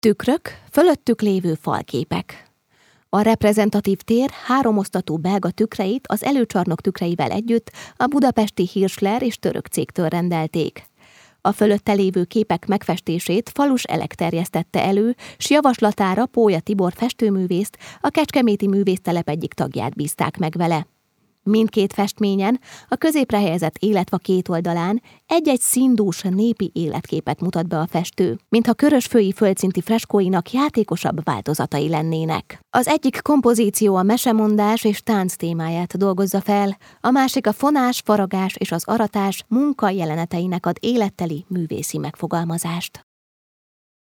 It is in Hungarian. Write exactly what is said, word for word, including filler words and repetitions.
Tükrök, fölöttük lévő falképek. A reprezentatív tér háromosztatú belga tükreit az előcsarnok tükreivel együtt a budapesti Hirschler és török cégtől rendelték. A fölötte lévő képek megfestését Falus Elek terjesztette elő, s javaslatára Pólya Tibor festőművészt, a kecskeméti művésztelep egyik tagját bízták meg vele. Mindkét festményen, a középre helyezett életva két oldalán egy-egy színdús népi életképet mutat be a festő, mintha körösfői földszinti freskóinak játékosabb változatai lennének. Az egyik kompozíció a mesemondás és tánc témáját dolgozza fel, a másik a fonás, faragás és az aratás munka jeleneteinek ad életteli művészi megfogalmazást.